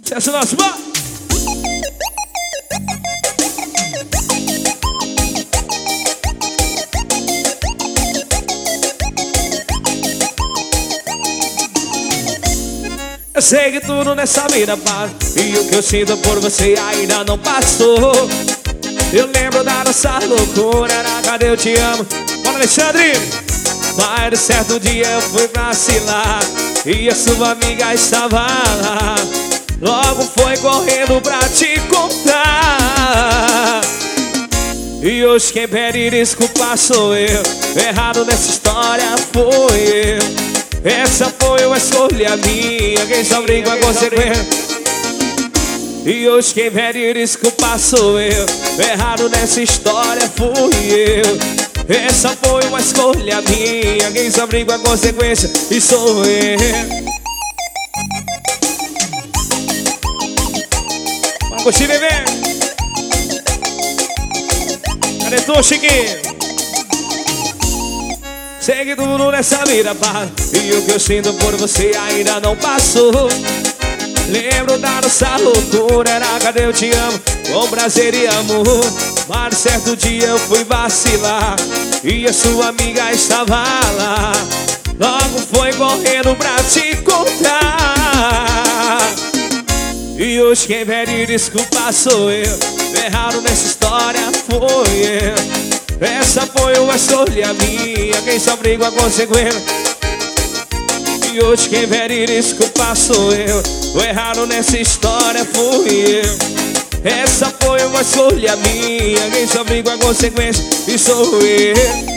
Sucesso nosso, bora! Eu sei que tudo nessa vida passa, e o que eu sinto por você ainda não passou. Eu lembro da nossa loucura, era cadê eu te amo. Bora, Alexandre! Mas certo dia eu fui vacilar e a sua amiga estava lá. Logo foi correndo pra te contar. E hoje quem pede desculpa sou eu. Errado nessa história foi eu. Essa foi uma escolha minha, quem só brinca com a consequência. E hoje quem pede desculpa sou eu. Errado nessa história fui eu. Essa foi uma escolha minha, quem só brinca com a consequência. E sou eu. Bora curtir, bebê. Cadê tu, Chiquinho? Sei que tudo nessa vida passa, e o que eu sinto por você ainda não passou. Lembro da nossa loucura, era cadê eu te amo, com prazer e amor. Mas certo dia eu fui vacilar e a sua amiga estava lá. Logo foi correndo pra te contar. E hoje quem pede desculpa sou eu. Errado nessa história foi eu. Essa foi uma escolha minha, quem só briga com a consequência. E hoje quem pede desculpa sou eu. O errado nessa história fui eu. Essa foi uma escolha minha, quem só briga com a consequência. E sou eu.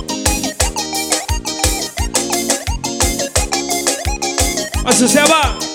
Suceba!